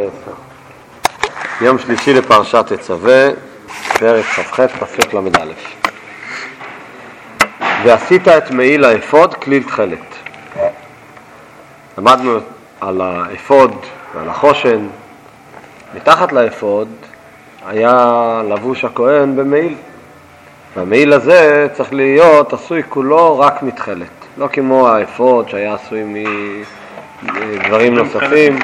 יום שלישי לפרשת תצווה, פרק כ"ח פסוק ל"א. ועשית את מעיל האפוד כליל תכלת. למדנו על האפוד ועל החושן. מתחת לאפוד היה לבוש הכהן במעיל, והמעיל הזה צריך להיות עשוי כולו רק מתכלת, לא כמו האפוד שהיה עשוי מדברים נוספים.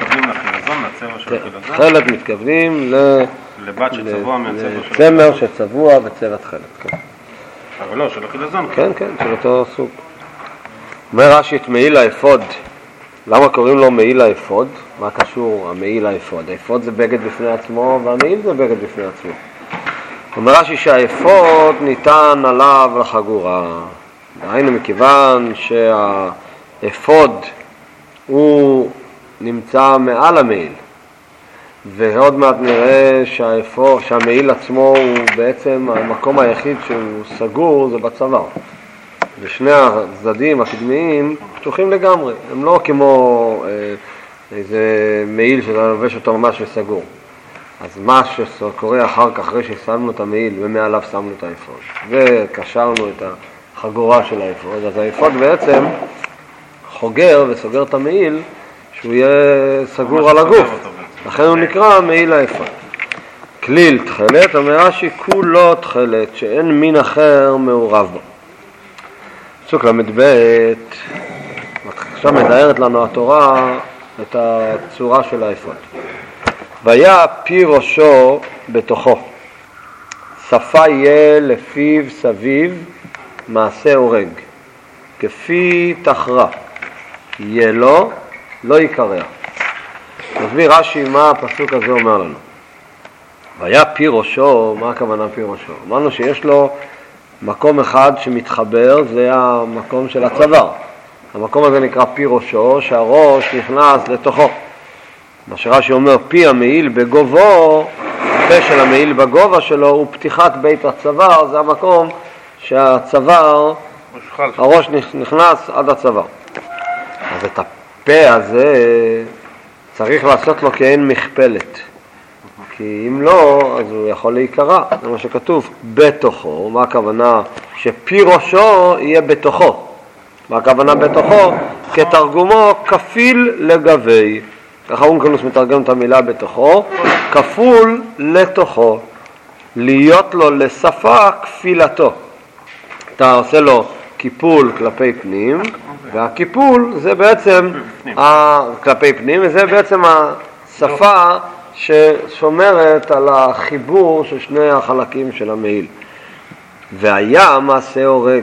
תכלת מתכוונים לבת שצבוע מהצבע של צמר שצבוע בצבע תכלת. אבל לא, של החילזון. כן, של אותו סוג. אומר רש"י את מעיל האפוד. למה קוראים לו מעיל האפוד? מה קשור המעיל האפוד? האפוד זה בגד בפני עצמו והמעיל זה בגד בפני עצמו. אומר רש"י שהאפוד ניתן עליו לחגורה. דהיינו מכיוון שהאפוד הוא נמצא מעל המעיל, ועוד מעט נראה שהמעיל עצמו הוא בעצם המקום היחיד שהוא סגור, זה בצוואר. ושני הצדדים הקדמיים פתוחים לגמרי, הם לא כמו איזה מעיל שאתה לובש אותו ממש וסגור. אז מה שקורה אחר כך, אחרי ששמנו את המעיל ומעליו שמנו את האפוד וקשרנו את החגורה של האפוד, אז האפוד בעצם חוגר וסוגר את המעיל שהוא יהיה סגור על הגוף, לכן הוא נקרא מעיל האפוד. כליל תכלת, אומר רש"י כולו תכלת שאין מין אחר מעורב בו. פסוק ל"ב, עכשיו מתארת לנו התורה את הצורה של האפוד. והיה פי ראשו בתוכו, שפה יהיה לפיו סביב מעשה הורג, כפי תחרה יהיה לו, לא יקרע. מסביר רש"י מה הפסוק הזה אומר לנו. והיה פי ראשו, מה הכוונה פי ראשו? אמרנו שיש לו מקום אחד שמתחבר, זה המקום של הצוואר. המקום הזה נקרא פי ראשו, שהראש נכנס לתוכו. מה שרש"י אומר, פי המעיל בגובו, הפה של המעיל בגובה שלו הוא פתיחת בית הצוואר, זה המקום שהצוואר, הראש נכנס עד הצוואר. אז את הפה הזה צריך לעשות לו כאין מכפלת, כי אם לא, אז הוא יכול להיקרע. זה מה שכתוב, בתוכו. מה הכוונה? שפי ראשו יהיה בתוכו. מה הכוונה בתוכו? כתרגומו כפיל לגבי. ככה אונקלוס מתרגם את המילה בתוכו, כפול לתוכו, להיות לו לשפה כפילתו. אתה עושה לו קיפול כלפי פנים, והקיפול זה בעצם כלפי פנים, וזה בעצם השפה ששומרת על החיבור של שני החלקים של המעיל. והיה מעשה הורג,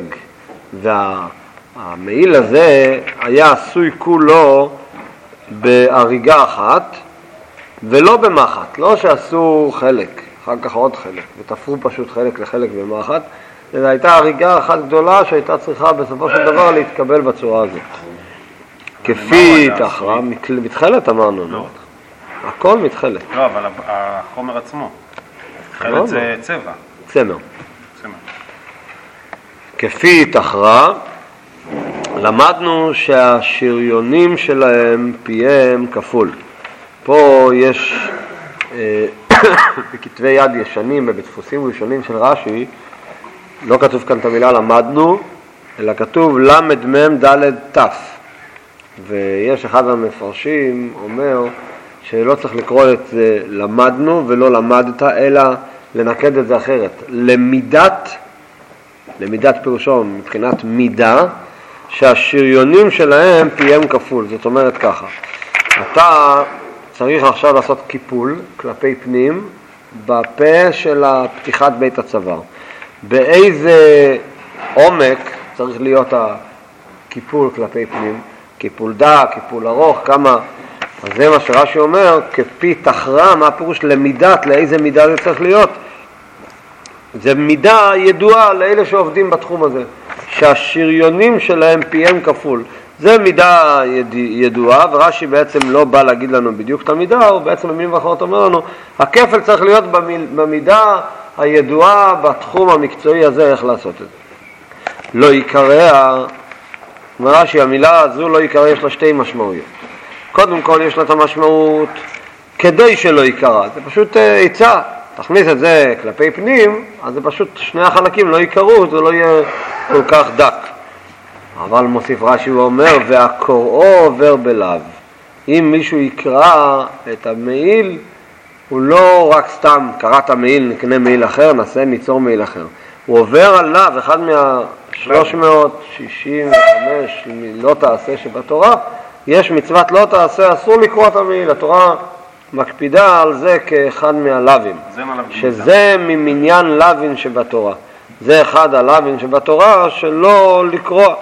והמעיל הזה היה עשוי כולו בהריגה אחת ולא במחט, לא שעשו חלק, אחר כך עוד חלק, ותפרו פשוט חלק לחלק במחט, זו הייתה הריגה אחת גדולה שהייתה צריכה בסופו של דבר להתקבל בצורה הזאת. כפי תחרה, מתחלת אמרנו, לא? הכל מתחלת. לא, אבל החומר עצמו, מתחלת זה צבע. צמר. כפי תחרה, למדנו שהשריונים שלהם פיהם כפול. פה יש בכתבי יד ישנים ובדפוסים ראשונים של רש"י, לא כתוב כאן את המילה למדנו, אלא כתוב למד מם דלת תף. ויש אחד המפרשים אומר שלא צריך לקרוא את זה למדנו ולא למדת, אלא לנקד את זה אחרת. למידת פירושו מבחינת מידה, שהשריונים שלהם פיהם כפול. זאת אומרת ככה, אתה צריך עכשיו לעשות קיפול כלפי פנים בפה של פתיחת בית הצוואר. באיזה עומק צריך להיות הקיפול כלפי פנים? קיפול דק, קיפול ארוך, כמה? אז זה מה שרש"י אומר, כפי תחרה, מה הפירוש למידת, לאיזה מידה זה צריך להיות? זה מידה ידועה לאלה שעובדים בתחום הזה, שהשריונים שלהם פיהם כפול. זה מידה ידועה, ורש"י בעצם לא בא להגיד לנו בדיוק את המידה, הוא בעצם במילים אחרות אומר לנו, הכפל צריך להיות במידה הידועה בתחום המקצועי הזה, איך לעשות את זה. לא יקרע, אומר רש"י, המילה הזו לא יקרע, יש לה שתי משמעויות. קודם כל יש לה את המשמעות כדי שלא יקרה, זה פשוט עיצה, תכניס את זה כלפי פנים, אז זה פשוט שני החלקים לא יקרו, זה לא יהיה כל כך דק. אבל מוסיף רש"י ואומר, והקוראו עובר בלאו. אם מישהו יקרא את המעיל, הוא לא רק סתם קראת מעיל, נקנה מעיל אחר, ניצור מעיל אחר. הוא עובר עליו, אחד מה-365 לא תעשה שבתורה, יש מצוות לא תעשה, אסור לקרוא את המעיל. התורה מקפידה על זה כאחד מהלווים, שזה ממניין לווין שבתורה. זה אחד הלווין שבתורה שלא לקרוא.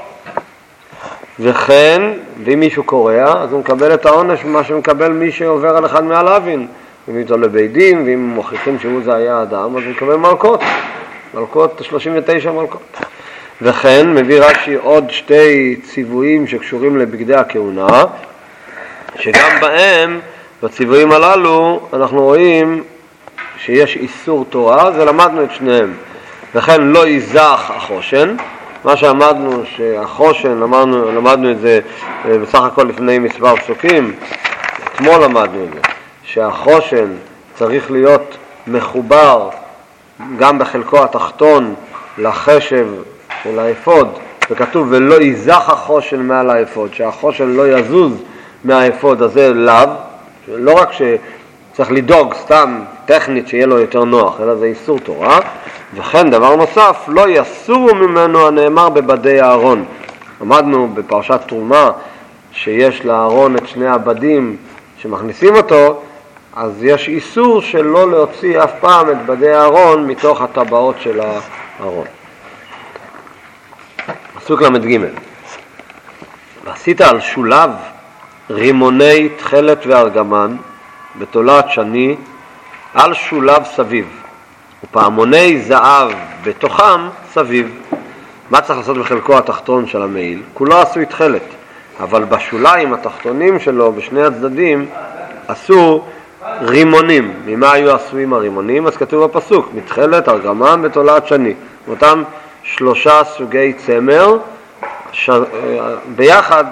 וכן, ואם מישהו קורא, אז הוא מקבל את העונש מה שמקבל מי שעובר על אחד מהלווין. אם איתו לבית דין, ואם מוכיחים שהוא זה היה אדם, אז הוא מקבל מלכות 39 מלכות. וכן, מביא רש"י עוד שתי ציוויים שקשורים לבגדי הכהונה, שגם בהם, בציוויים הללו, אנחנו רואים שיש איסור תורה, זה למדנו את שניהם. וכן, לא ייזך החושן, מה שאמרנו שהחושן, למדנו את זה בסך הכל לפני מספר פסוקים, אתמול למדנו את זה, שהחושן צריך להיות מחובר גם בחלקו התחתון לחשב של האפוד, וכתוב ולא ייזך החושן מעל האפוד, שהחושן לא יזוז מהאפוד הזה לאו, לא רק שצריך לדאוג סתם טכנית שיהיה לו יותר נוח, אלא זה איסור תורה. וכן דבר נוסף, לא יסורו ממנו הנאמר בבדי הארון. למדנו בפרשת תרומה שיש לארון את שני הבדים שמכניסים אותו, אז יש איסור שלא להוציא אף פעם את בדי הארון מתוך הטבעות של הארון. פסוק למד ג' ועשית על שולב רימוני תחלת וארגמן בתולעת שני על שולב סביב ופעמוני זהב בתוכם סביב. מה צריך לעשות בחלקו התחתון של המעיל? כולו עשוי תחלת, אבל בשוליים התחתונים שלו בשני הצדדים עשו רימונים. ממה היו עשויים הרימונים? אז כתוב בפסוק מתחלת, ארגמן בתולעת שני, אותם 3 סוגי צמר ביחד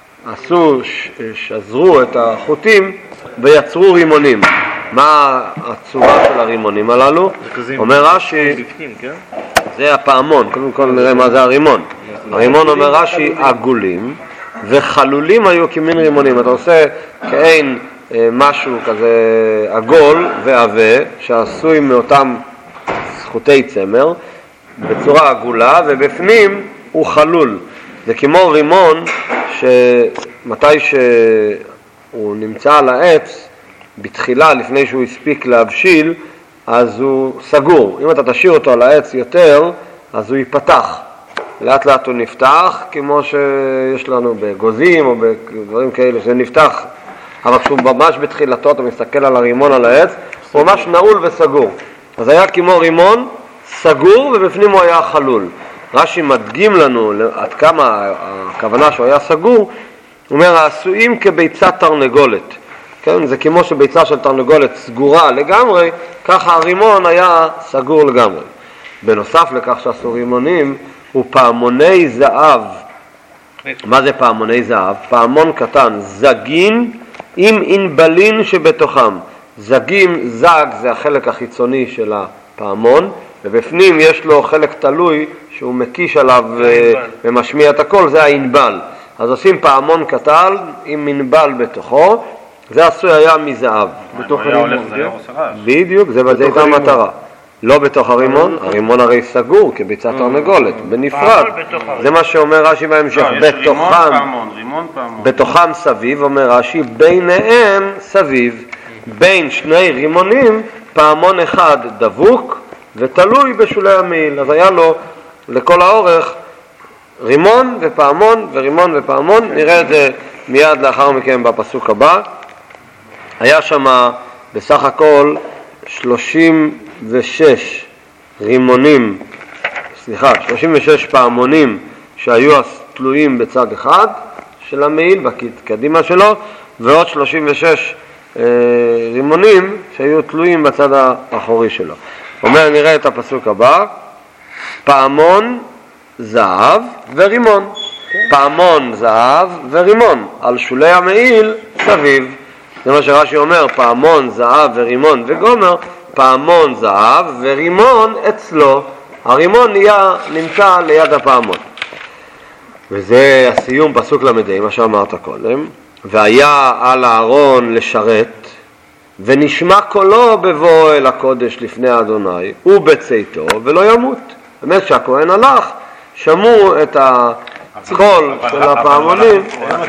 שזרו את החוטים ויצרו רימונים. מה הצורה של הרימונים הללו? אומר רש"י, זה הפעמון. קודם כל נראה מה זה הרימון. הרימון, אומר רש"י, עגולים וחלולים היו כמין רימונים. אתה עושה כאין משהו כזה עגול ועבה שעשוי מאותם חוטי צמר בצורה עגולה, ובפנים הוא חלול. זה כמו רימון שמתי שהוא נמצא על העץ בתחילה, לפני שהוא הספיק להבשיל, אז הוא סגור. אם אתה תשאיר אותו על העץ יותר, אז הוא ייפתח. לאט לאט הוא נפתח, כמו שיש לנו בגוזים או בדברים כאלה, שזה נפתח. אבל כשהוא ממש בתחילתו, אתה מסתכל על הרימון על העץ, הוא ממש נעול וסגור. אז היה כמו רימון סגור, ובפנים הוא היה חלול. רש"י מדגים לנו עד כמה הכוונה שהוא היה סגור. הוא אומר, העשויים כביצת תרנגולת. כן? זה כמו שביצה של תרנגולת סגורה לגמרי, ככה הרימון היה סגור לגמרי. בנוסף לכך שעשו רימונים, הוא פעמוני זהב. מה זה פעמוני זהב? פעמון קטן, זגין עם אינבלין שבתוכם. זגים, זג זה החלק החיצוני של הפעמון, ובפנים יש לו חלק תלוי שהוא מקיש עליו ומשמיע את הכל, זה האינבל. אז עושים פעמון קטן עם אינבל בתוכו, זה עשוי היה מזהב. בתוך הרימון, בדיוק, זה הייתה המטרה. לא בתוך הרימון, הרימון הרי סגור כביצת תרנגולת, בנפרד. זה מה שאומר רש"י בהמשך, בתוכם סביב, אומר רש"י, ביניהם סביב, בין שני רימונים, פעמון אחד דבוק ותלוי בשולי המעיל. אז היה לו לכל האורך רימון ופעמון ורימון ופעמון. נראה את זה מיד לאחר מכן בפסוק הבא. היה שם בסך הכל 36 פעמונים שהיו תלויים בצד אחד של המעיל, בקדימה שלו, ועוד 36 רימונים שהיו תלויים בצד האחורי שלו. אומר, נראה את הפסוק הבא, פעמון, זהב ורימון. פעמון, זהב ורימון, על שולי המעיל סביב. זה מה שרש"י אומר, פעמון, זהב ורימון וגומר, פעמון זהב ורימון אצלו. הרימון נמצא ליד הפעמון. וזה הסיום פסוק למדי, מה שאמרת קודם. והיה על הארון לשרת, ונשמע קולו בבוא אל הקודש לפני אדוני, ובצאתו, ולא ימות. באמת שהכהן הלך, שמעו את הקול של הפעמונים.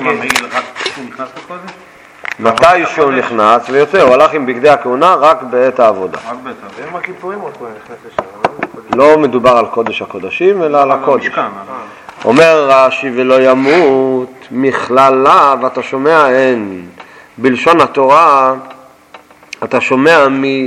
מתי שהוא נכנס ויוצא, הוא הלך עם בגדי הכהונה רק בעת העבודה. ביום הכיפורים הוא נכנס לשם. לא מדובר על קודש הקודשים, אלא על הקודש. אומר רש"י ולא ימות מכללה, ואתה שומע אין. בלשון התורה אתה שומע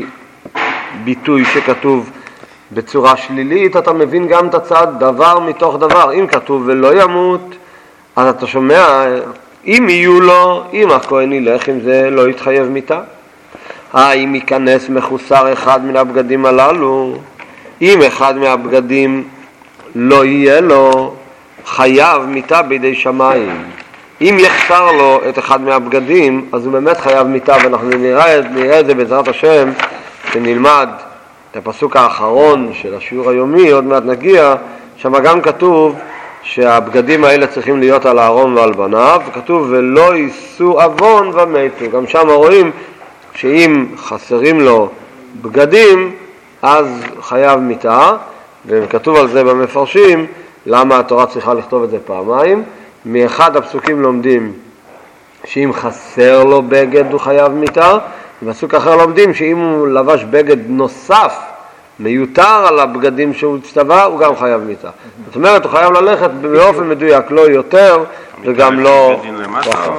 מביטוי שכתוב בצורה שלילית, אתה מבין גם את הצד דבר מתוך דבר. אם כתוב ולא ימות, אז אתה שומע, אם יהיו לו, אם הכהן ילך עם זה, לא יתחייב מיתה. אם ייכנס מחוסר אחד מן הבגדים הללו, אם אחד מהבגדים לא יהיה לו, חייב מיתה בידי שמיים. אם יחסר לו את אחד מהבגדים, אז הוא באמת חייב מיתה, ואנחנו נראה את זה בעזרת השם, שנלמד את הפסוק האחרון של השיעור היומי, עוד מעט נגיע, שם גם כתוב שהבגדים האלה צריכים להיות על הארון ועל בניו, וכתוב ולא יישאו אבון ומתו. גם שם רואים שאם חסרים לו בגדים, אז חייב מיתה, וכתוב על זה במפרשים, למה התורה צריכה לכתוב את זה פעמיים. מאחד הפסוקים לומדים שאם חסר לו בגד הוא חייב מיתה, ובפסוק אחר לומדים שאם הוא לבש בגד נוסף מיותר על הבגדים שהוא הצטווה, הוא גם חייב מיתה. זאת אומרת, הוא חייב ללכת באופן מדויק, לא יותר וגם לא פחות.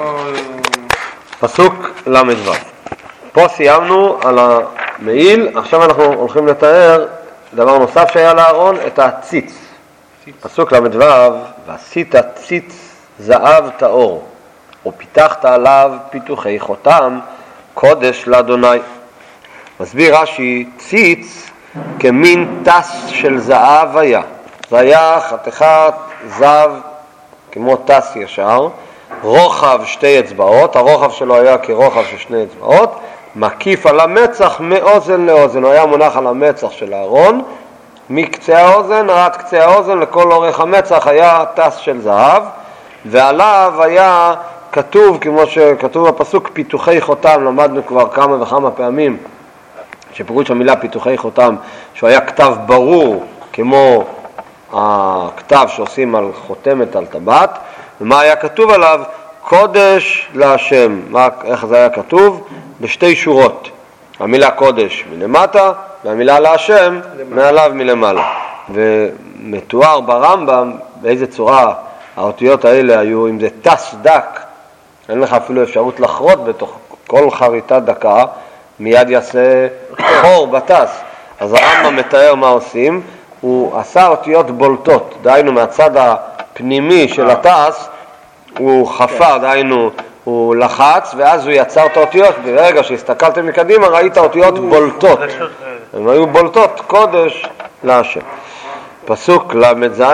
פסוק למדבר. פה סיימנו על המעיל, עכשיו אנחנו הולכים לתאר דבר נוסף שהיה לארון, את הציץ. פסוק למדבר, ועשית ציץ זהב טהור, ופיתחת עליו פיתוחי חותם, קודש לאדוני. מסביר רש"י, ציץ כמין טס של זהב היה. זה היה חתיכת זהב כמו טס ישר, רוחב 2 אצבעות, הרוחב שלו היה כרוחב של 2 אצבעות, מקיף על המצח מאוזן לאוזן. הוא היה מונח על המצח של הארון, מקצה האוזן עד קצה האוזן, לכל אורך המצח היה טס של זהב, ועליו היה כתוב, כמו שכתוב בפסוק, פיתוחי חותם. למדנו כבר כמה וכמה פעמים שפירוש המילה פיתוחי חותם, שהוא היה כתב ברור כמו הכתב שעושים על חותמת על טבעת. ומה היה כתוב עליו? קודש להשם. איך זה היה כתוב? בשתי שורות, המילה קודש מלמטה והמילה להשם מעליו מלמעלה. ומתואר ברמב"ם באיזה צורה האותיות האלה היו. אם זה טס דק, אין לך אפילו אפשרות לחרות בתוך כל חריטה דקה, מיד יעשה חור בטס. אז הרמב"ם מתאר מה עושים, הוא עשה אותיות בולטות, דהיינו מהצד הפנימי של הטס הוא חפר, דהיינו הוא לחץ, ואז הוא יצר את האותיות. ברגע שהסתכלתם מקדימה ראית אותיות בולטות, הן היו בולטות, קודש להשם. פסוק למ"ז,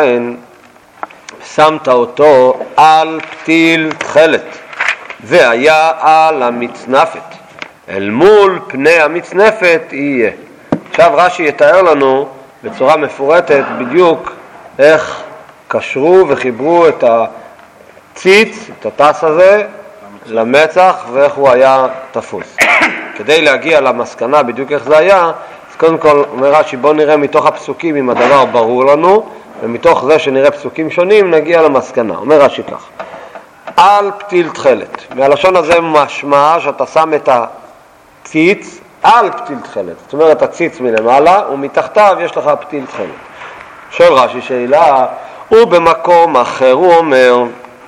שמת אותו על פתיל תכלת, והיה על המצנפת, אל מול פני המצנפת יהיה. עכשיו רש"י יתאר לנו בצורה מפורטת בדיוק איך קשרו וחיברו את הציץ, את הטס הזה, למצח, ואיך הוא היה תפוס. כדי להגיע למסקנה בדיוק איך זה היה, אז קודם כל אומר רש"י, בוא נראה מתוך הפסוקים אם הדבר ברור לנו, ומתוך זה שנראה פסוקים שונים נגיע למסקנה. אומר רש"י כך, על פתיל תכלת. מהלשון הזה משמע שאתה שם את הציץ על פתיל תכלת. זאת אומרת, הציץ מלמעלה ומתחתיו יש לך פתיל תכלת. שואל רש"י שאלה, ובמקום אחר הוא אומר,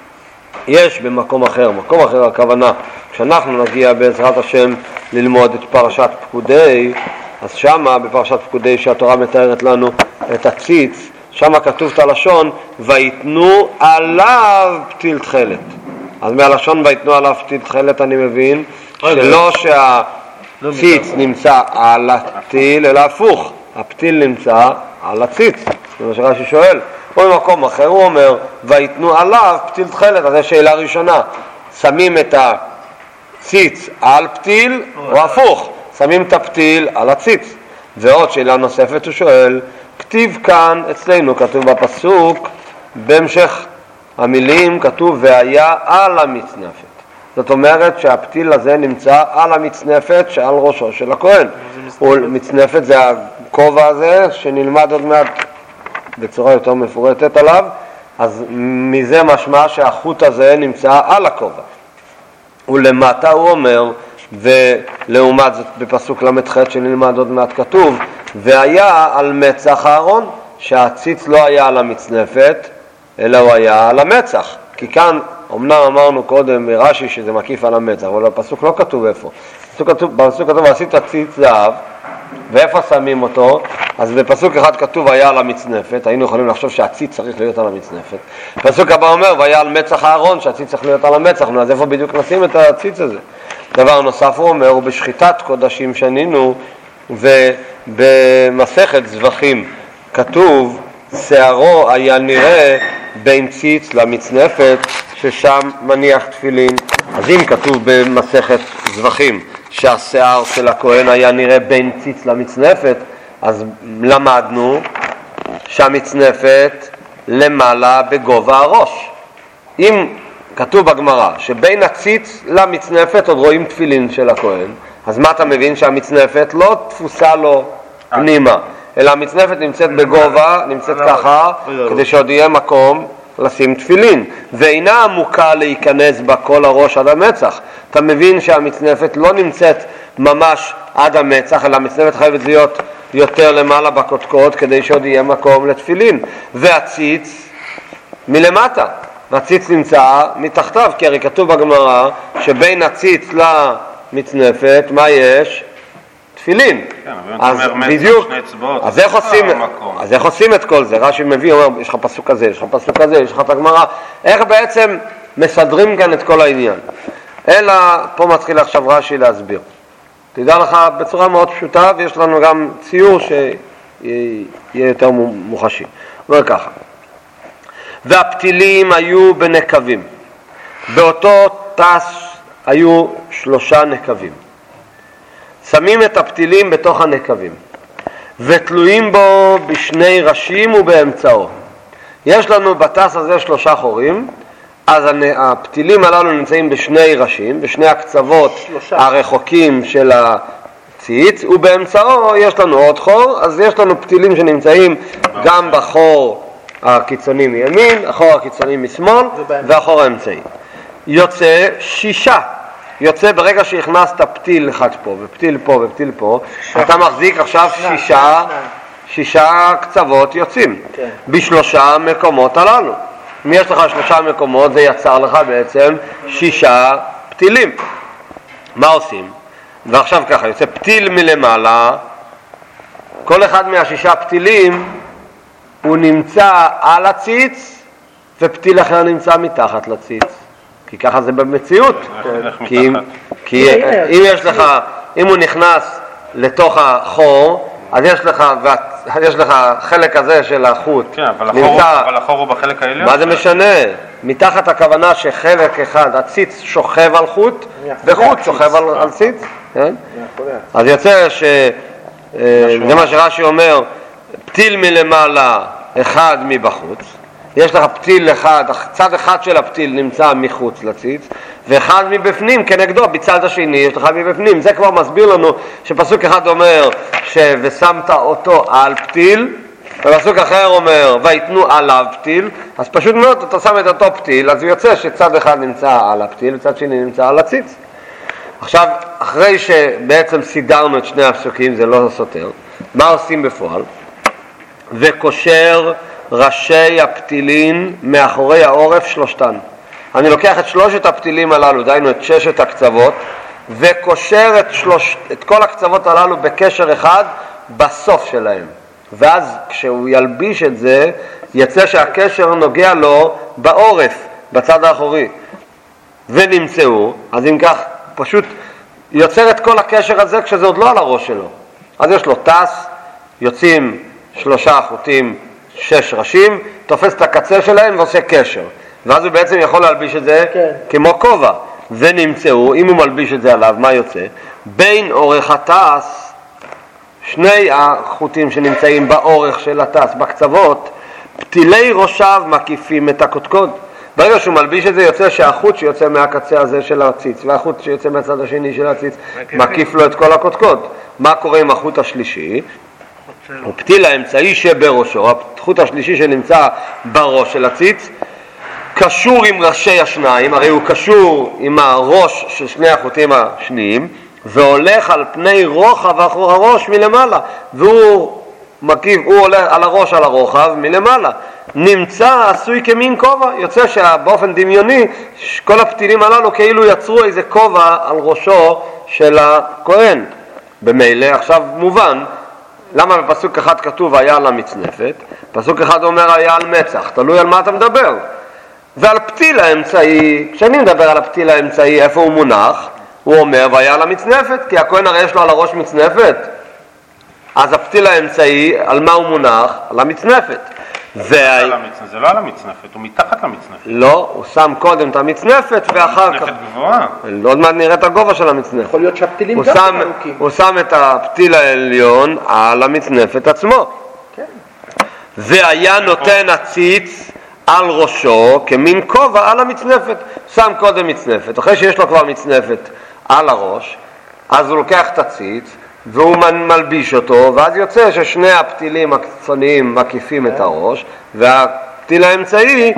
יש במקום אחר, מקום אחר הכוונה, כשאנחנו נגיע בעזרת השם ללמוד את פרשת פקודי, אז שמה בפרשת פקודי שהתורה מתארת לנו את הציץ, שמה כתוב את הלשון ויתנו עליו פתיל תכלת. אז מהלשון ויתנו עליו פתיל תכלת אני מבין שלא שהציץ נמצא על הפתיל, אלא הפוך, הפתיל נמצא על הציץ. זה מה שרש"י שואל. או במקום אחר הוא אומר ויתנו עליו פתיל תכלת. אז זו שאלה ראשונה, שמים את ציץ על פתיל או הפוך, שמים את הפתיל על הציץ. ועוד שאלה נוספת הוא שואל, כתיב כאן אצלנו, כתוב בפסוק, בהמשך המילים כתוב והיה על המצנפת. זאת אומרת שהפתיל הזה נמצא על המצנפת שעל ראשו של הכהן. מצנפת זה הכובע הזה שנלמד עוד מעט בצורה יותר מפורטת עליו, אז מזה משמע שהחוט הזה נמצא על הכובע. ולמטה הוא אומר, ולעומת זאת בפסוק למ"ח שנלמד עוד מעט כתוב, והיה על מצח הארון, שהציץ לא היה על המצנפת, אלא הוא היה על המצח. כי כאן, אמנם אמרנו קודם ברש"י שזה מקיף על המצח, אבל בפסוק לא כתוב איפה. בפסוק כתוב, עשית ציץ זהב, ואיפה שמים אותו? אז בפסוק אחד כתוב היה על המצנפת, היינו יכולים לחשוב שהציץ צריך להיות על המצנפת. פסוק הבא אומר, והיה על מצח הארון, שהציץ צריך להיות על המצח, אז איפה בדיוק נשים את הציץ הזה? דבר נוסף הוא אומר, ובשחיטת קודשים שנינו, ובמסכת זבחים כתוב, שערו היה נראה בין ציץ למצנפת, ששם מניח תפילין. אז אם כתוב במסכת זבחים, שהשיער של הכהן היה נראה בין ציץ למצנפת, אז למדנו שהמצנפת למעלה בגובה הראש. אם כתוב בגמרא שבין הציץ למצנפת עוד רואים תפילין של הכהן, אז מה אתה מבין? שהמצנפת לא תפוסה לו פנימה, אלא המצנפת נמצאת בגובה, נמצאת ככה, כדי שעוד יהיה מקום לשים תפילין, ואינה עמוקה להיכנס בה כל הראש עד המצח. אתה מבין שהמצנפת לא נמצאת ממש עד המצח, אלא המצנפת חייבת להיות יותר למעלה בקודקוד, כדי שעוד יהיה מקום לתפילין. והציץ מלמטה, הציץ נמצא מתחתיו, כי הרי כתוב בגמרא שבין הציץ למצנפת, מה יש? תפילין. כן, אז בדיוק, אז איך עושים את כל זה? רש"י מביא, אומר, יש לך פסוק כזה, יש לך פסוק כזה, יש לך את הגמרא, איך בעצם מסדרים כאן את כל העניין? אלא פה מתחיל עכשיו רש"י להסביר. תדע לך בצורה מאוד פשוטה, ויש לנו גם ציור שיהיה יותר מוחשי. אומר ככה, והפתילים היו בנקבים, באותו טס היו 3 נקבים. שמים את הפתילים בתוך הנקבים ותלויים בו בשני ראשים ובאמצעו. יש לנו בטס הזה 3 חורים, אז הפתילים הללו נמצאים בשני ראשים, בשני הקצוות הרחוקים של הציץ, ובאמצעו יש לנו עוד חור, אז יש לנו פתילים שנמצאים גם בחור הקיצוני מימין, החור הקיצוני משמאל והחור האמצעי. יוצא 6. יוצא ברגע שהכנסת פתיל אחד פה ופתיל פה ופתיל פה, אתה מחזיק עכשיו 6 קצוות יוצאים ב3 מקומות הללו. אם יש לך 3 מקומות, זה יצר לך בעצם 6 פתילים. מה עושים? ועכשיו ככה, יוצא פתיל מלמעלה, כל אחד מה6 פתילים הוא נמצא על הציץ, ופתיל אחר נמצא מתחת לציץ. כי ככה זה במציאות. כי אם יש לך, אם הוא נכנס לתוך החור, אז יש לך חלק הזה של החוט. כן, אבל החור הוא בחלק העליון. מה זה משנה? מתחת הכוונה שחלק אחד, הציץ שוכב על חוט, וחוט שוכב על ציץ. אז יוצא זה מה שרש"י אומר, פתיל מלמעלה, אחד מבחוץ. יש לך פתיל אחד, צד אחד של הפתיל נמצא מחוץ לציץ, ואחד מבפנים כנגדו, בצד השני יש לך מבפנים. זה כבר מסביר לנו שפסוק אחד אומר ושמת אותו על פתיל, ופסוק אחר אומר ויתנו עליו פתיל. אז פשוט מאוד אתה שם את אותו פתיל, אז יוצא שצד אחד נמצא על הפתיל וצד שני נמצא על הציץ. עכשיו, אחרי שבעצם סידרנו את שני הפסוקים, זה לא סותר, מה עושים בפועל? וקושר ראשי הפתילין מאחורי העורף 3. אני לוקח את 3 הפתילים הללו, דיינו את 6 הקצוות, וקושר את כל הקצוות הללו בקשר אחד בסוף שלהם. ואז כשהוא ילביש את זה, יצא שהקשר נוגע לו בעורף, בצד האחורי. ונמצאו, אז אם כך, פשוט יוצר את כל הקשר הזה כשזה עוד לא על הראש שלו. אז יש לו טס, יוצאים 3 חוטים, 6 ראשים, תופס את הקצה שלהם ועושה קשר. ואז הוא בעצם יכול להלביש את זה כמו כובע. ונמצאו, אם הוא מלביש את זה עליו, מה יוצא? בין אורך התס, שני החוטים שנמצאים באורך של התס, בקצוות, פתילי ראשיו מקיפים את הקודקוד. ברגע שהוא מלביש את זה, יוצא שהחוט שיוצא מהקצה הזה של הציץ והחוט שיוצא מהצד השני של הציץ מקיף לו את כל הקודקוד. מה קורה עם החוט השלישי? הוא פתיל האמצעי שבראשו, החוט השלישי שנמצא בראש של הציץ, קשור עם ראשי השניים, הרי הוא קשור עם הראש של שני החוטים השניים, והולך על פני רוחב הראש מלמעלה, והוא מקיף, הוא הולך על הראש על הרוחב מלמעלה. נמצא עשוי כמין כובע, יוצא שבאופן דמיוני כל הפתילים הללו כאילו יצרו איזה כובע על ראשו של הכהן. במילא עכשיו מובן למה בפסוק אחד כתוב היה על המצנפת, פסוק אחד אומר היה על מצח, תלוי על מה אתה מדבר. ועל פתיל האמצעי, כשאני מדבר על הפתיל האמצעי, איפה הוא מונח? הוא אומר והיה על המצנפת, כי הכהן הרי יש לו על הראש מצנפת, אז הפתיל האמצעי על מה הוא מונח? על המצנפת. זה לא על המצנפת, הוא מתחת למצנפת. לא, הוא שם קודם את המצנפת ואחר כך... מצנפת גבוהה. עוד מעט נראה את הגובה של המצנפת. יכול להיות שהפתילים גם חלוקים. הוא שם את הפתיל העליון על המצנפת עצמו. כן. והיה נותן הציץ על ראשו כמין כובע על המצנפת. שם קודם מצנפת, אחרי שיש לו כבר מצנפת על הראש, אז הוא לוקח את הציץ והוא מלביש אותו, ואז יוצא ששני הפתילים הקיצוניים מקיפים את הראש, והפתיל האמצעי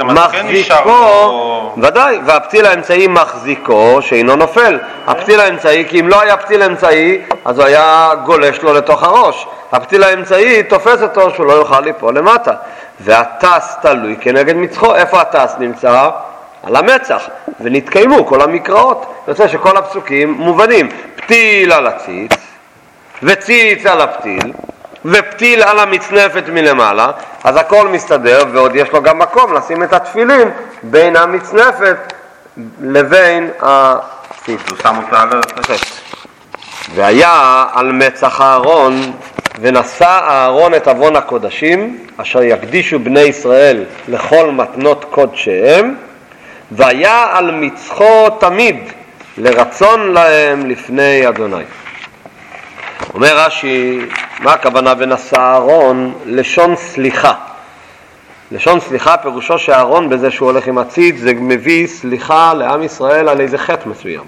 מחזיקו, ודאי, והפתיל האמצעי מחזיקו שאינו נופל. הפתיל האמצעי, כי אם לא היה פתיל אמצעי, אז הוא היה גולש לו לתוך הראש. הפתיל האמצעי תופס אותו שהוא לא יוכל ליפול למטה. והטס תלוי כנגד מצחו. איפה הטס נמצא? על המצח, ונתקיימו כל המקראות. יוצא שכל הפסוקים מובנים. פתיל על הציץ, וציץ על הפתיל, ופתיל על המצנפת מלמעלה, אז הכל מסתדר, ועוד יש לו גם מקום לשים את התפילין בין המצנפת לבין הציץ. הוא שם אותה על הציץ. והיה על מצח הארון, ונשא הארון את אבון הקודשים, אשר יקדישו בני ישראל לכל מתנות קודשיהם, והיה על מצחו תמיד לרצון להם לפני אדוני. אומר רש"י, מה הכוונה ונשא הארון? לשון סליחה. לשון סליחה פירושו שהארון בזה שהוא הולך עם הציץ, זה מביא סליחה לעם ישראל על איזה חטא מסוים.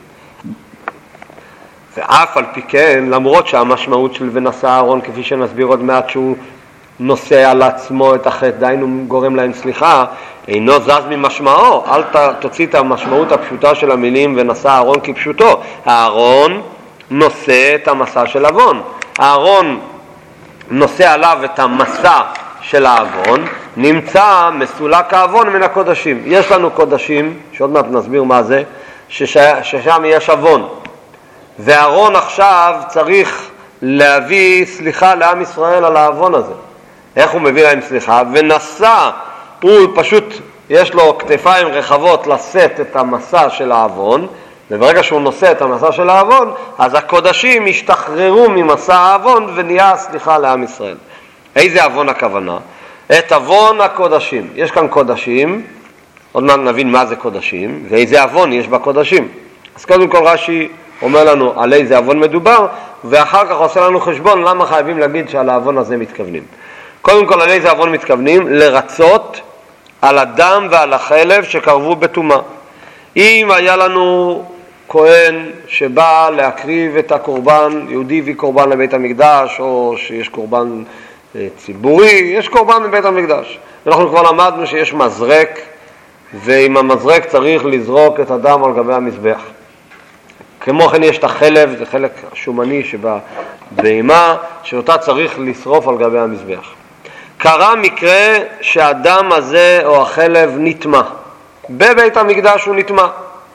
ואף על פי כן, למרות שהמשמעות של ונשא הארון, כפי שנסביר עוד מעט, שהוא נושא על עצמו את החטא, דיינו גורם להם סליחה, אינו זז ממשמעו. אל תוציא את המשמעות הפשוטה של המילים ונשא הארון כפשוטו. הארון נושא את המסע של אבון. הארון נושא עליו את המסע של האבון, נמצא מסולק האבון מן הקודשים. יש לנו קודשים, שעוד מעט נסביר מה זה, ששם יש אבון. והארון עכשיו צריך להביא סליחה לעם ישראל על האבון הזה. איך הוא מביא להם סליחה? ונשא, הוא פשוט, יש לו כתפיים רחבות לשאת את המסע של האבון, וברגע שהוא נושא את המסע של האבון, אז הקודשים השתחררו ממסע האבון ונהיה סליחה לעם ישראל. איזה אבון הכוונה? את אבון הקודשים. יש כאן קודשים, עוד מעט נבין מה זה קודשים, ואיזה אבון יש בקודשים. אז קודם כל רש"י אומר לנו על איזה אבון מדובר, ואחר כך עושה לנו חשבון למה חייבים להגיד שעל האבון הזה מתכוונים. קודם כל על איזה אבון מתכוונים? לרצות על הדם ועל החלב שקרבו בטומאה. אם היה לנו כהן שבא להקריב את הקורבן, יהודי הביא קורבן לבית המקדש, או שיש קורבן ציבורי, יש קורבן בבית המקדש. אנחנו כבר למדנו שיש מזרק, ועם המזרק צריך לזרוק את הדם על גבי המזבח. כמו כן יש את החלב, זה חלק שומני שבבהמה, שאותה צריך לשרוף על גבי המזבח. קרה מקרה שהדם הזה או החלב נטמע. בבית המקדש הוא נטמע.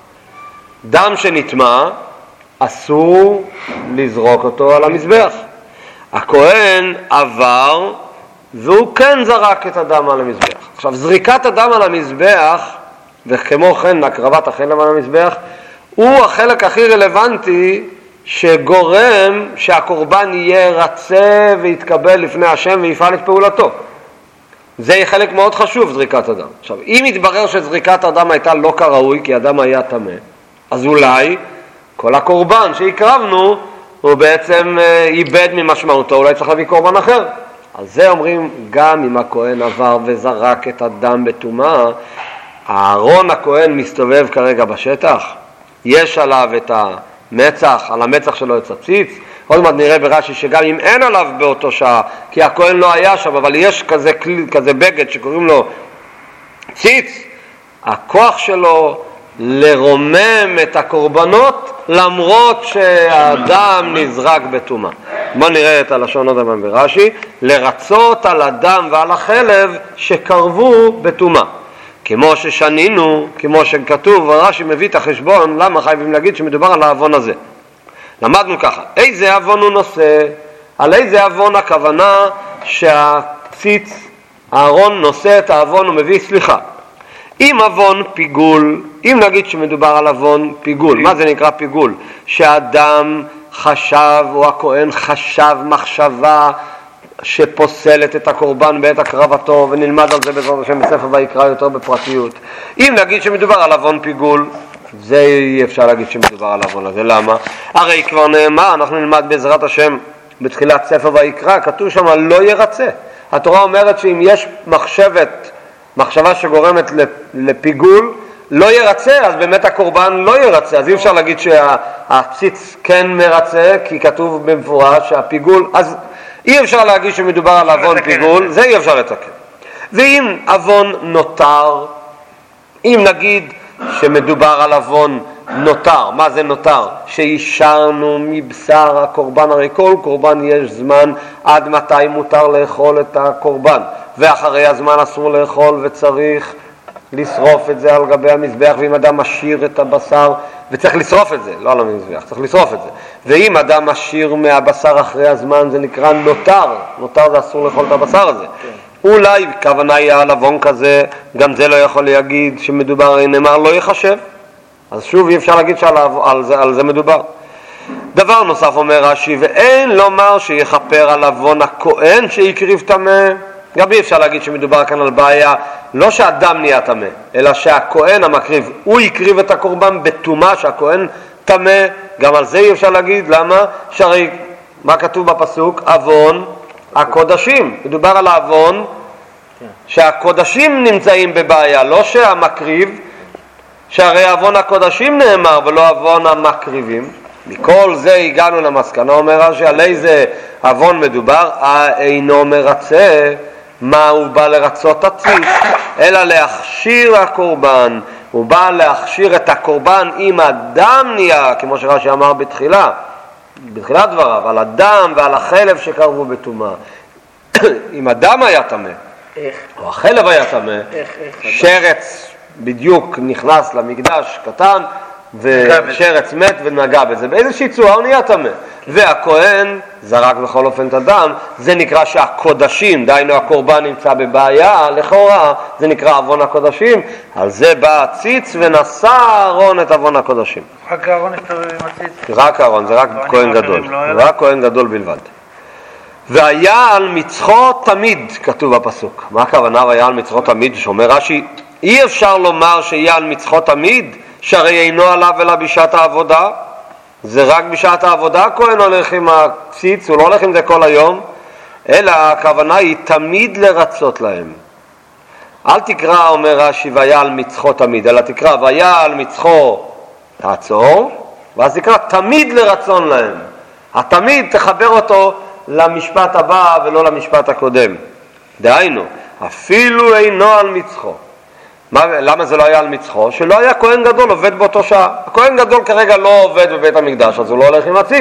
דם שנטמע, אסור לזרוק אותו על המזבח. הכהן עבר והוא כן זרק את הדם על המזבח. עכשיו, זריקת הדם על המזבח, וכמו כן הקרבת החלב על המזבח, הוא החלק הכי רלוונטי שגורם שהקורבן יהיה רצה ויתקבל לפני השם ויפעל את פעולתו. זה חלק מאוד חשוב, זריקת הדם. עכשיו, אם יתברר שזריקת הדם הייתה לא כראוי, כי הדם היה טמא, אז אולי כל הקורבן שהקרבנו הוא בעצם איבד ממשמעותו, אולי צריך להביא קורבן אחר. אז זה אומרים, גם אם הכהן עבר וזרק את הדם בטומאה, אהרון הכהן מסתובב כרגע בשטח, יש עליו את המצח, על המצח שלו את הציץ. עוד מעט נראה ברש"י שגם אם אין עליו באותו שעה, כי הכהן לא היה שם, אבל יש כזה בגד שקוראים לו ציץ, הכוח שלו לרומם את הקורבנות למרות שהדם נזרק בטומאה. בואו נראה את הלשון עוד פעם ברש"י, לרצות על הדם ועל החלב שקרבו בטומאה. כמו ששנינו, כמו שכתוב, רש"י מביא את החשבון, למה חייבים להגיד שמדובר על העוון הזה. למדנו ככה, איזה עוון הוא נושא? על איזה עוון הכוונה שהציץ, אהרון נושא את העוון ומביא סליחה. אם עוון פיגול, אם נגיד שמדובר על עוון פיגול, מה זה נקרא פיגול? שהאדם חשב או הכהן חשב מחשבה שפוסלת את הקורבן בעת הקרבתו, ונלמד על זה בעזרת השם בספר ויקרא יותר בפרטיות. אם נגיד שמדובר על עוון פיגול, זה אי אפשר להגיד שמדובר על עוון הזה. למה? הרי כבר נאמר, אנחנו נלמד בעזרת השם בתחילת ספר ויקרא, כתוב שם לא ירצה. התורה אומרת שאם יש מחשבה שגורמת לפיגול, לא ירצה, אז באמת הקורבן לא ירצה. אז אי אפשר להגיד שהציץ כן מרצה, כי כתוב במפורש שהפיגול, אז אי אפשר להגיד שמדובר על עוון פיגול, זה אי אפשר לתקן. ואם עוון נותר, אם נגיד שמדובר על עוון נותר, מה זה נותר? שאישרנו מבשר הקורבן, הרי כל קורבן יש זמן עד מתי מותר לאכול את הקורבן, ואחרי הזמן אסור לאכול וצריך לשרוף את זה על גבי המזבח, ואם אדם משאיר את הבשר, וצריך לשרוף את זה, לא על המזבח, צריך לשרוף את זה. ואם אדם משאיר מהבשר אחרי הזמן, זה נקרא נותר, נותר זה אסור לאכול את הבשר הזה. אולי כוונה היא על עוון כזה, גם זה לא יכול להגיד שמדובר, נאמר לא יחשב, אז שוב אי אפשר להגיד שעל זה מדובר. דבר נוסף אומר רש"י, ואין לומר שיחפר על עוון הכהן שהקריב טמא. גם אי אפשר להגיד שמדובר כאן על בעיה, לא שהאדם נהיה טמא, אלא שהכהן המקריב, הוא יקריב את הקורבן בטומאה, שהכהן טמא. גם על זה אי אפשר להגיד, למה? שהרי מה כתוב בפסוק? עוון הקודשים. מדובר על העוון שהקודשים נמצאים בבעיה, לא שהמקריב, שהרי עוון הקודשים נאמר ולא עוון המקריבים. מכל זה הגענו למסקנה, אומר רש"י, על איזה עוון מדובר? אינו מרצה. מה הוא בא לרצות הציץ? אלא להכשיר הקורבן. הוא בא להכשיר את הקורבן אם הדם נהיה, כמו שרש"י אמר בתחילת דבריו, על הדם ועל החלב שקרבו בטומאה. אם הדם היה טמא, או החלב היה טמא, שרץ בדיוק נכנס למקדש קטן, ושרץ מת ונגע בזה, באיזושהי צורה הוא נהיה טמא. והכהן זרק בכל אופן את הדם, זה נקרא שהקודשים, דהיינו הקורבן נמצא בבעיה, לכאורה זה נקרא עוון הקודשים. על זה בא הציץ ונשא אהרון את עוון הקודשים. רק אהרון מסתובב עם הציץ? רק אהרון, זה רק כהן גדול, רק כהן גדול בלבד. והיה על מצחו תמיד, כתוב בפסוק. מה הכוונה והיה על מצחו תמיד? שאומר רש"י, אי אפשר לומר שיהיה על מצחו תמיד, שהרי אינו עליו אלא בשעת העבודה. זה רק בשעת העבודה הכהן הולך עם הציץ, הוא לא הולך עם זה כל היום, אלא הכוונה היא תמיד לרצות להם. אל תקרא, אומר רש"י, והיה על מצחו תמיד, אלא תקרא והיה על מצחו תעצור, ואז תקרא תמיד לרצון להם. התמיד תחבר אותו למשפט הבא ולא למשפט הקודם. דהיינו, אפילו אינו על מצחו. למה זה לא היה על מצחו? שלא היה כהן גדול עובד באותו שעה. הכהן גדול כרגע לא עובד בבית המקדש, אז הוא לא הולך עם הציץ.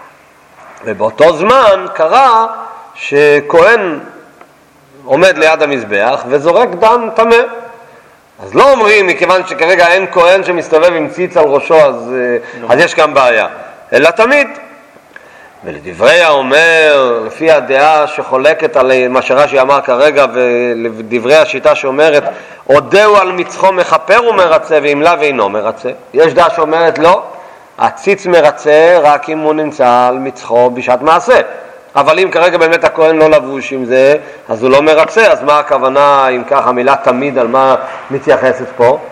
ובאותו זמן קרה שכהן עומד ליד המזבח וזורק דם טמא. אז לא אומרים, מכיוון שכרגע אין כהן שמסתובב עם ציץ על ראשו, אז יש גם בעיה. אלא תמיד. ולדברי האומר, לפי הדעה שחולקת על מה שרש"י אמר כרגע, ולדברי השיטה שאומרת, עודהו על מצחו מחפר ומרצה, ואם לא ואינו מרצה. יש דעה שאומרת לא, הציץ מרצה רק אם הוא נמצא על מצחו בשעת מעשה. אבל אם כרגע באמת הכהן לא לבוש עם זה, אז הוא לא מרצה. אז מה הכוונה, אם כך, המילה תמיד, על מה מתייחסת פה?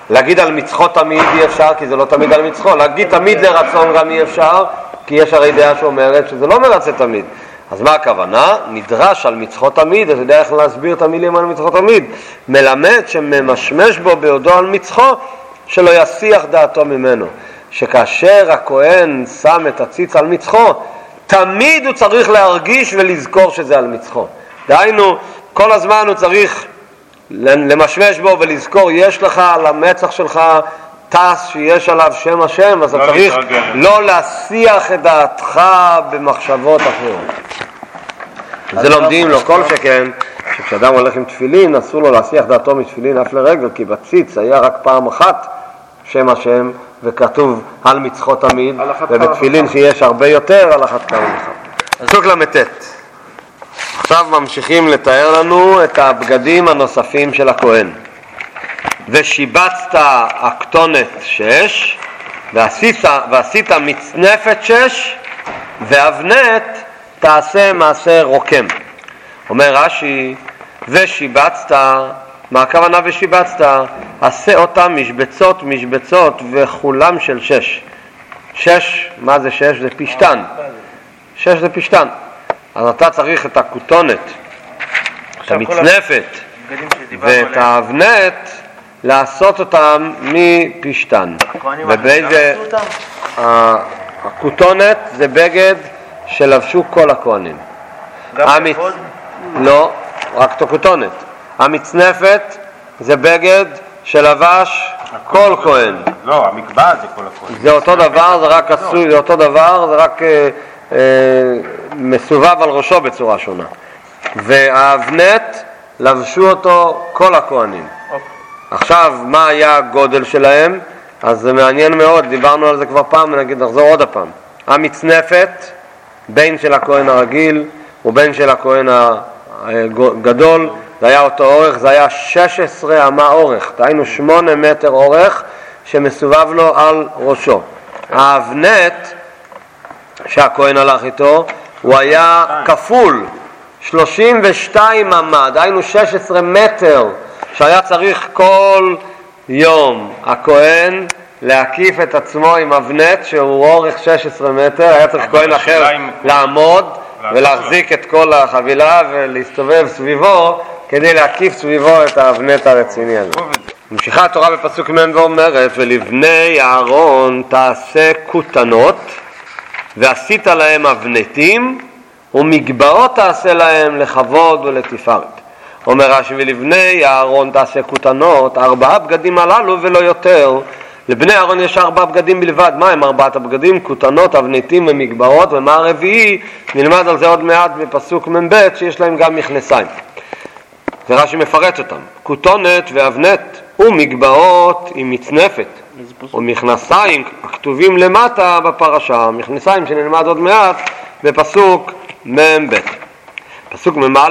להגיד על מצחו תמיד אי אפשר, כי זה לא תמיד על מצחו. להגיד תמיד לרצון גם אי אפשר, כי יש הרי דעה שאומרת שזה לא מרצה תמיד. אז מה הכוונה? נדרש על מצחו תמיד, אתה יודע איך להסביר את המילים על מצחו תמיד. מלמד שממשמש בו בעודו על מצחו, שלא יסיח דעתו ממנו. שכאשר הכהן שם את הציץ על מצחו, תמיד הוא צריך להרגיש ולזכור שזה על מצחו. דהיינו, כל הזמן הוא צריך למשמש בו ולזכור, יש לך על המצח שלך טס שיש עליו שם השם, אז אתה צריך לא להסיח את דעתך במחשבות אחרות. זה לומדים לו כל שכן, שכשאדם הולך עם תפילין, אסור לו להסיח דעתו מתפילין אף לרגע, כי בציץ היה רק פעם אחת שם השם, וכתוב על מצחו תמיד, ובתפילין שיש הרבה יותר, על אחת כמה וכמה. פסוק ל"ט. עכשיו ממשיכים לתאר לנו את הבגדים הנוספים של הכהן. ושיבצת הכתונת 6, ועשית מצנפת 6, ואבנת תעשה מעשה רוקם. אומר רש"י, ושיבצת, מה הכוונה ושיבצת? עשה אותם משבצות וכולם של 6. 6, מה זה 6? זה פשטן. 6 זה פשטן. אז אתה צריך את הכתונת, את המצנפת ואת האבנת, לעשות אותם מפשטן. ובאיזה... הכתונת זה בגד שלבשו כל הכהנים. גם אפוד? לא, רק את הכתונת. המצנפת זה בגד שלבש כל כהן. לא, המקבע זה כל הכהן. זה אותו דבר, זה רק עשוי, זה אותו דבר, זה רק מסובב על ראשו בצורה שונה. והאבנת לבשו אותו כל הכהנים. עכשיו, מה היה הגודל שלהם? אז זה מעניין מאוד, דיברנו על זה כבר פעם, ונגיד נחזור עוד הפעם. המצנפת, בין של הכהן הרגיל ובין של הכהן הגדול, זה היה אותו אורך, זה היה 16 אמה אורך, דהיינו 8 מטר אורך שמסובב לו על ראשו. האבנת שהכהן הלך איתו, הוא היה כפול 32 אמה, דהיינו 16 מטר, שהיה צריך כל יום הכהן להקיף את עצמו עם אבנת שהוא אורך 16 מטר, היה צריך כהן אחר לעמוד ולהחזיק את כל החבילה ולהסתובב סביבו כדי להקיף סביבו את האבנת הרציני הזה. ממשיכה התורה בפסוק מ' ואומרת, ולבני אהרון תעשה כותנות ועשית להם אבנתים ומגבעות תעשה להם לכבוד ולתפארת. אומר רש"י, ולבני אהרון תעשה כותנות, 4 בגדים הללו ולא יותר. לבני אהרון יש 4 בגדים בלבד. מה הם 4 הבגדים? כותנות, אבנתים ומגבעות. ומה הרביעי? נלמד על זה עוד מעט בפסוק מ"ב, שיש להם גם מכנסיים. ורש"י מפרט אותם. כותונת ואבנת ומגבעות עם מצנפת ומכנסיים הכתובים למטה בפרשה, מכנסיים שנלמד עוד מעט בפסוק מ"ב. פסוק מ"א,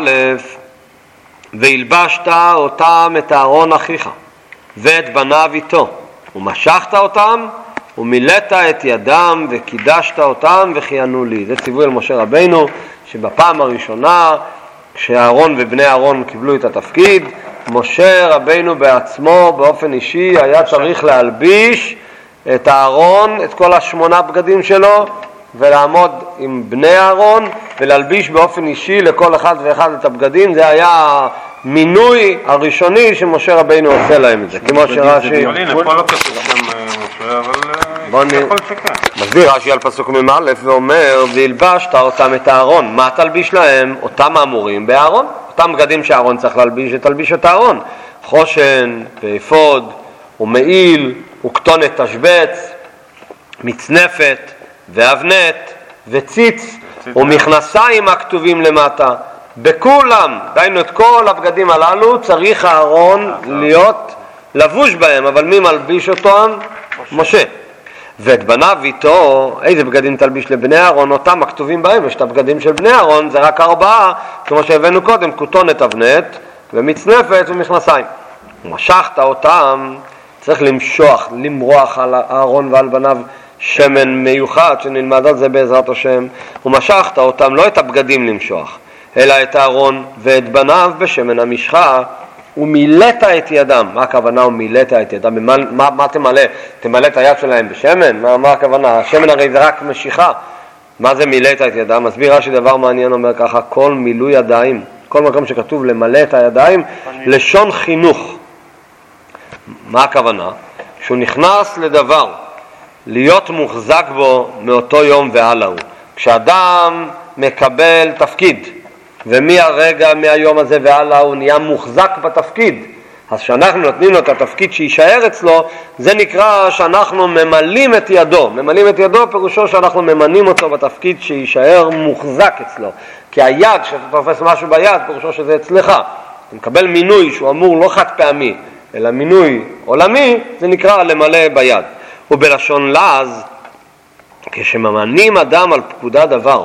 והלבשת אותם את אהרון אחיך ואת בניו איתו ומשכת אותם ומילאת את ידם וקידשת אותם וכיהנו לי. זה ציווי על משה רבינו, שבפעם הראשונה כשאהרון ובני אהרון קיבלו את התפקיד, משה רבינו בעצמו באופן אישי היה צריך להלביש את אהרון, את כל 8 בגדים שלו, ולעמוד עם בני אהרון ולהלביש באופן אישי לכל אחד ואחד את הבגדים. זה היה המינוי הראשוני שמשה רבינו עושה להם את זה, כמו שרש"י... פה לא כתוב שם משה, אבל יכול שכן. מסביר רש"י על פסוק מ"א ואומר, והלבשת אותם את אהרון. מה תלביש להם? אותם אמורים באהרון, אותם בגדים שאהרון צריך להלביש, תלביש את אהרון. חושן ואפוד ומעיל וכתונת תשבץ, מצנפת ואבנת וציץ ומכנסיים הכתובים למטה. בכולם, דיינו את כל הבגדים הללו, צריך אהרון להיות לבוש בהם, אבל מי מלביש אותם? משה. ואת בניו איתו, איזה בגדים תלביש לבני אהרון? אותם הכתובים בהם, יש את הבגדים של בני אהרון, זה רק 4, כמו שהבאנו קודם, כותונת, אבנת ומצנפת ומכנסיים. ומשכת אותם, צריך למשוח, למרוח על אהרון ועל בניו שמן מיוחד, שנלמד על זה בעזרת השם. ומשכת אותם, לא את הבגדים למשוח, אלא את אהרון ואת בניו בשמן המשחה, ומילאת את ידם. מה הכוונה ומילאת את ידם? מה תמלא? תמלא את היד שלהם בשמן? מה הכוונה? השמן הרי זה רק משיכה. מה זה מילאת את ידם? מסביר רש"י דבר מעניין, אומר ככה, כל מילוי ידיים, כל מקום שכתוב למלא את הידיים, לשון חינוך. מה הכוונה? שהוא נכנס לדבר, להיות מוחזק בו מאותו יום והלאה הוא. כשאדם מקבל תפקיד, מהיום הזה והלאה הוא נהיה מוחזק בתפקיד, אז כשאנחנו נותנים לו את התפקיד שישאר אצלו, זה נקרא שאנחנו ממלאים את ידו. ממלאים את ידו פירושו שאנחנו ממנים אותו בתפקיד שישאר מוחזק אצלו. כי היד, כשאתה תופס משהו ביד, פירושו שזה אצלך. אתה מקבל מינוי שהוא אמור לא חד פעמי, אלא מינוי עולמי, זה נקרא למלא ביד. ובלשון לעז, כשממנים אדם על פקודה דבר,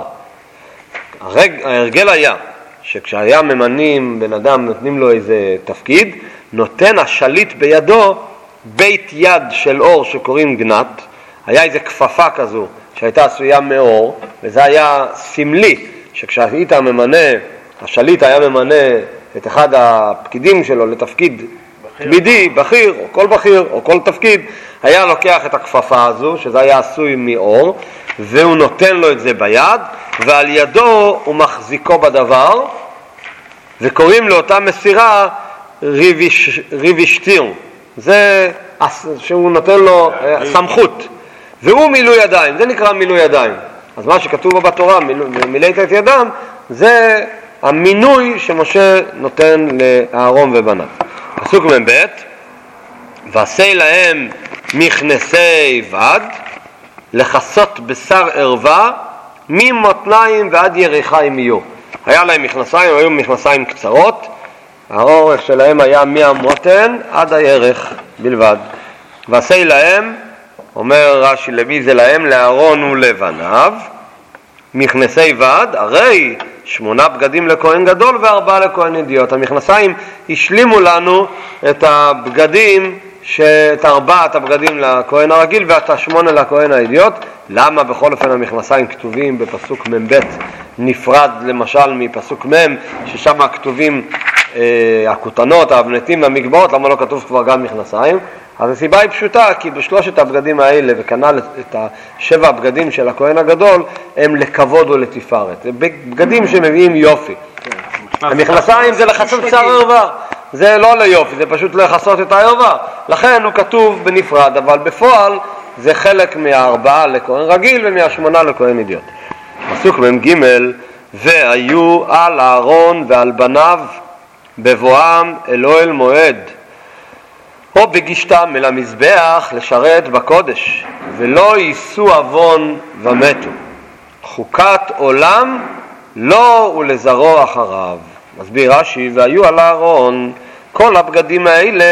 ההרגל היה שכשהיה ממנים בן אדם, נותנים לו איזה תפקיד, נותן השליט בידו בית יד של אור שקוראים גנת. היה איזה כפפה כזו שהייתה עשויה מאור, וזה היה סמלי שכשהיית ממנה, השליט היה ממנה את אחד הפקידים שלו לתפקיד תמידי, בכיר, או כל בכיר, או כל תפקיד, היה לוקח את הכפפה הזו, שזה היה עשוי מאור, והוא נותן לו את זה ביד, ועל ידו הוא מחזיקו בדבר, וקוראים לאותה מסירה ריבישטיר. זה שהוא נותן לו סמכות, והוא מילוי ידיים, זה נקרא מילוי ידיים. אז מה שכתוב בו בתורה, מילאת את ידם, זה המינוי שמשה נותן לאהרון ובניו. פסוק מ"ב, ועשה להם מכנסי בד, לכסות בשר ערווה, ממותניים ועד ירחיים יהיו. היה להם מכנסיים, היו מכנסיים קצרות, האורך שלהם היה מהמותן עד הירך בלבד. ועשה להם, אומר רש"י, למי זה להם? לאהרון ולבניו, מכנסי בד, הרי 8 בגדים לכהן גדול ו4 לכהן ידיעות. המכנסיים השלימו לנו את הבגדים, את 4 הבגדים לכהן הרגיל ואת 8 לכהן הידיעות. למה בכל אופן המכנסיים כתובים בפסוק מ"ב נפרד למשל מפסוק מ', ששם כתובים הכותנות, האבנטים והמגבעות? למה לא כתוב כבר גם מכנסיים? אז הסיבה היא פשוטה, כי בשלושת הבגדים האלה, וכנ"ל את 7 הבגדים של הכהן הגדול, הם לכבוד ולתפארת. זה בגדים שמביאים יופי. המכנסיים זה לחסות בשר ערווה, זה לא ליופי, זה פשוט לחסות את הערווה. לכן הוא כתוב בנפרד, אבל בפועל זה חלק מה4 לכהן רגיל ומה8 לכהן ידיעות. פסוק מ"ג, והיו על אהרון ועל בניו בבואם אל אוהל מועד, או בגישתם אל המזבח לשרת בקודש, ולא יישאו עוון ומתו. חוקת עולם לא ולזרוע אחריו. מסביר רש"י, והיו על אהרון כל הבגדים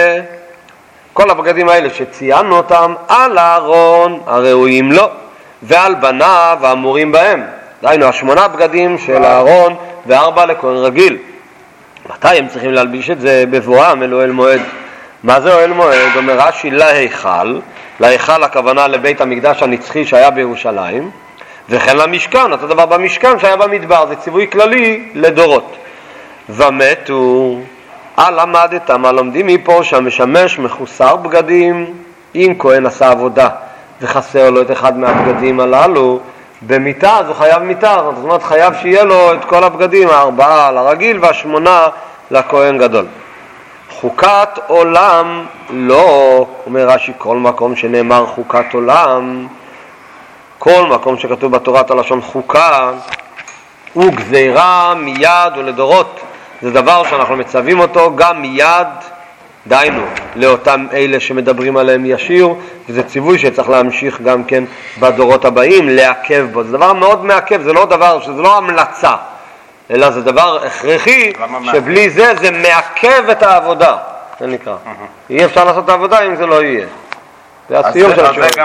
האלה שציינו אותם על אהרון הראויים לו, ועל בניו האמורים בהם. דהיינו 8 בגדים של אהרון ו4 לכהן רגיל. מתי הם צריכים להלביש את זה? בבואם אל אוהל מועד. מה זה אוהל מועד? אומר רש"י, להיכל הכוונה לבית המקדש הנצחי שהיה בירושלים, וכן למשכן, אותו דבר במשכן שהיה במדבר, זה ציווי כללי לדורות. ומתו, למדתם, לומדים מפה שהמשמש מחוסר בגדים, אם כהן עשה עבודה וחסר לו את אחד מהבגדים הללו, במיטה, אז הוא חייב מיטה, זאת אומרת חייב שיהיה לו את כל הבגדים, 4 לרגיל וה8 לכהן גדול. חוקת עולם לא, אומר רש"י, כל מקום שנאמר חוקת עולם, כל מקום שכתוב בתורת הלשון חוקה, הוא גזירה מיד ולדורות. זה דבר שאנחנו מצווים אותו גם מיד, דיינו, לאותם אלה שמדברים עליהם ישיר, וזה ציווי שצריך להמשיך גם כן בדורות הבאים, לעכב בו. זה דבר מאוד מעכב, זה לא דבר, זה לא המלצה, אלא זה דבר הכרחי, שבלי זה מעכב את העבודה, זה נקרא. אי אפשר לעשות את העבודה אם זה לא יהיה. זה הסיום של השאלה.